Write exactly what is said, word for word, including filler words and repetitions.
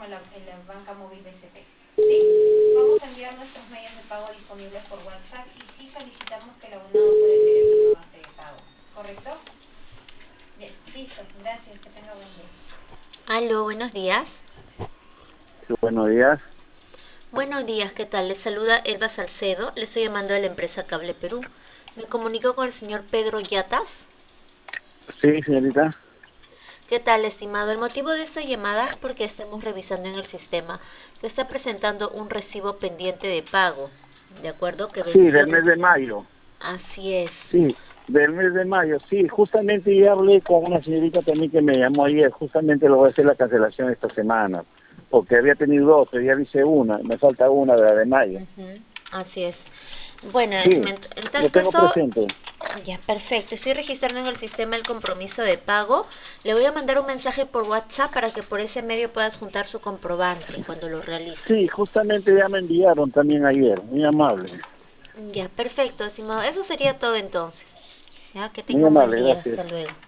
como la, en la banca móvil B C P. ¿Sí? Vamos a enviar nuestros medios de pago disponibles por WhatsApp y sí solicitamos que el abonado pueda ver el comprobante de pago. ¿Correcto? Bien, listo. Gracias. Que tenga buen día. Aló, buenos días. Sí, buenos días. Buenos días, ¿qué tal? Les saluda Elba Salcedo, le estoy llamando de la empresa Cable Perú. Me comunico con el señor Pedro Yatas. Sí, señorita. ¿Qué tal, estimado? El motivo de esta llamada es porque estamos revisando en el sistema que está presentando un recibo pendiente de pago, ¿de acuerdo? Que Sí, venció del mes de recién. mayo. Así es. Sí, del mes de mayo. Sí, justamente ya hablé con una señorita también que me llamó ayer. Justamente lo voy a hacer la cancelación esta semana. Porque había tenido dos, pero ya hice una. Me falta una de la de mayo. Ujú, así es. Bueno, Sí, déjeme, ent- en tal lo tengo caso, presente. ya, perfecto. Estoy registrando en el sistema el compromiso de pago. Le voy a mandar un mensaje por WhatsApp para que por ese medio puedas juntar su comprobante cuando lo realice. Sí, justamente ya me enviaron también ayer. Muy amable. Ya, perfecto, estimado. Eso sería todo entonces. Ya, que Muy tenga un buen amable, día. gracias. Hasta luego.